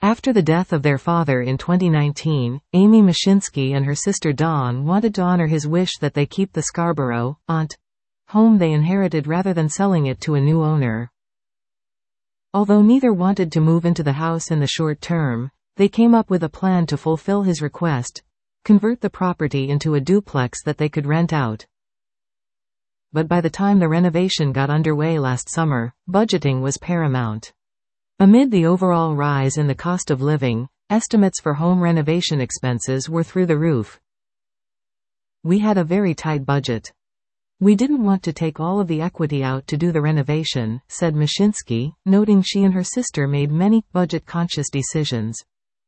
After the death of their father in 2019, Amy Mashinsky and her sister Dawn wanted to honor his wish that they keep the Scarborough, Ont. home they inherited rather than selling it to a new owner. Although neither wanted to move into the house in the short term, they came up with a plan to fulfill his request: convert the property into a duplex that they could rent out. But by the time the renovation got underway last summer, budgeting was paramount. Amid the overall rise in the cost of living, estimates for home renovation expenses were through the roof. "We had a very tight budget. We didn't want to take all of the equity out to do the renovation," said Mashinsky, noting she and her sister made many budget-conscious decisions.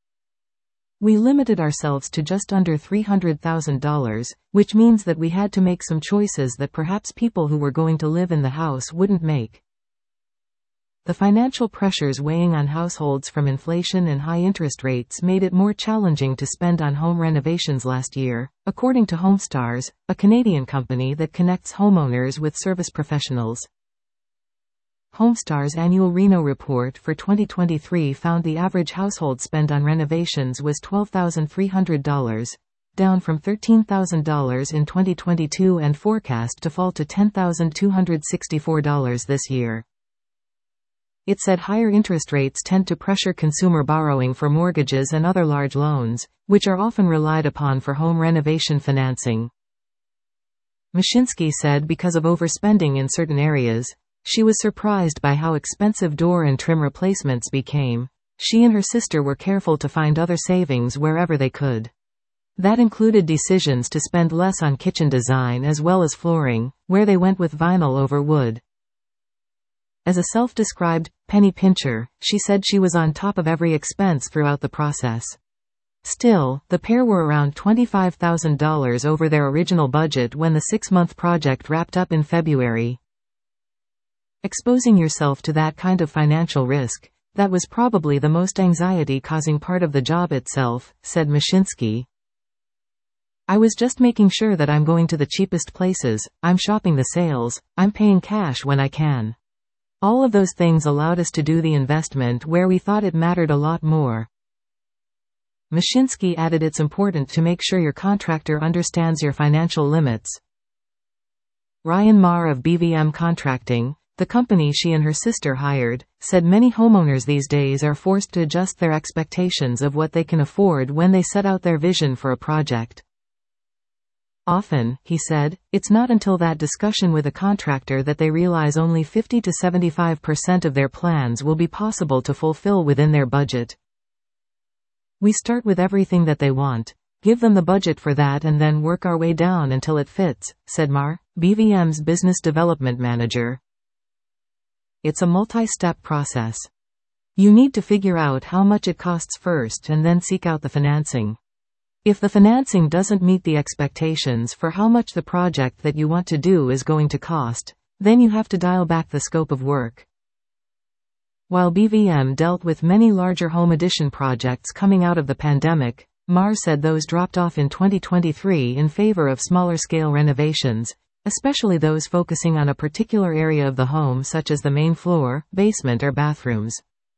"We limited ourselves to just under $300,000, which means that we had to make some choices that perhaps people who were going to live in the house wouldn't make." The financial pressures weighing on households from inflation and high interest rates made it more challenging to spend on home renovations last year, according to HomeStars, a Canadian company that connects homeowners with service professionals. HomeStar's annual Reno report for 2023 found the average household spend on renovations was $12,300, down from $13,000 in 2022 and forecast to fall to $10,264 this year. It said higher interest rates tend to pressure consumer borrowing for mortgages and other large loans, which are often relied upon for home renovation financing. Mashinsky said because of overspending in certain areas, she was surprised by how expensive door and trim replacements became. She and her sister were careful to find other savings wherever they could. That included decisions to spend less on kitchen design as well as flooring, where they went with vinyl over wood. As a self-described penny pincher, she said she was on top of every expense throughout the process. Still, the pair were around $25,000 over their original budget when the 6-month project wrapped up in February. "Exposing yourself to that kind of financial risk, that was probably the most anxiety-causing part of the job itself," said Mashinsky. "I was just making sure that I'm going to the cheapest places, I'm shopping the sales, I'm paying cash when I can. All of those things allowed us to do the investment where we thought it mattered a lot more." Mashinsky added it's important to make sure your contractor understands your financial limits. Ryan Marr of BVM Contracting, the company she and her sister hired, said many homeowners these days are forced to adjust their expectations of what they can afford when they set out their vision for a project. "Often," he said, "it's not until that discussion with a contractor that they realize only 50 to 75% of their plans will be possible to fulfill within their budget. We start with everything that they want, give them the budget for that and then work our way down until it fits," said Marr, BVM's business development manager. "It's a multi-step process. You need to figure out how much it costs first and then seek out the financing. If the financing doesn't meet the expectations for how much the project that you want to do is going to cost, then you have to dial back the scope of work." While BVM dealt with many larger home addition projects coming out of the pandemic, Marr said those dropped off in 2023 in favor of smaller-scale renovations, especially those focusing on a particular area of the home such as the main floor, basement or bathrooms.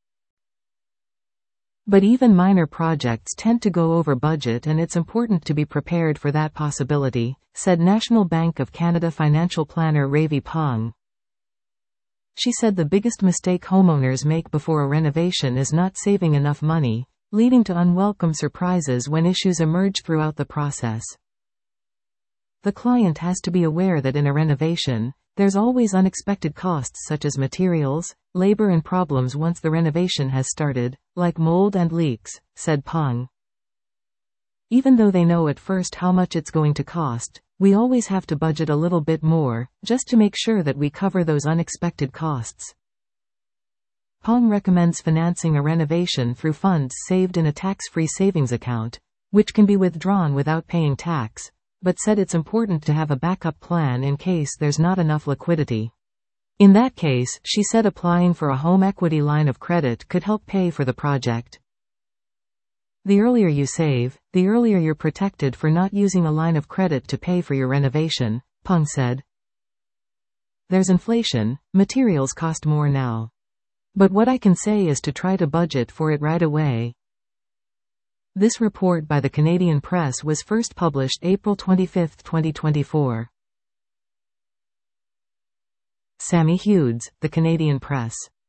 But even minor projects tend to go over budget and it's important to be prepared for that possibility, said National Bank of Canada financial planner Ravi Pong. She said the biggest mistake homeowners make before a renovation is not saving enough money, leading to unwelcome surprises when issues emerge throughout the process. The client has to be aware that in a renovation, there's always unexpected costs such as materials, labor and problems once the renovation has started, like mold and leaks, said Pong. Even though they know at first how much it's going to cost, we always have to budget a little bit more, just to make sure that we cover those unexpected costs. Pong recommends financing a renovation through funds saved in a tax-free savings account, which can be withdrawn without paying tax, but said it's important to have a backup plan in case there's not enough liquidity. In that case, she said applying for a home equity line of credit could help pay for the project. The earlier you save, the earlier you're protected for not using a line of credit to pay for your renovation, Pong said. There's inflation, materials cost more now. But what I can say is to try to budget for it right away. This report by the Canadian Press was first published April 25, 2024. Sammy Hughes, The Canadian Press.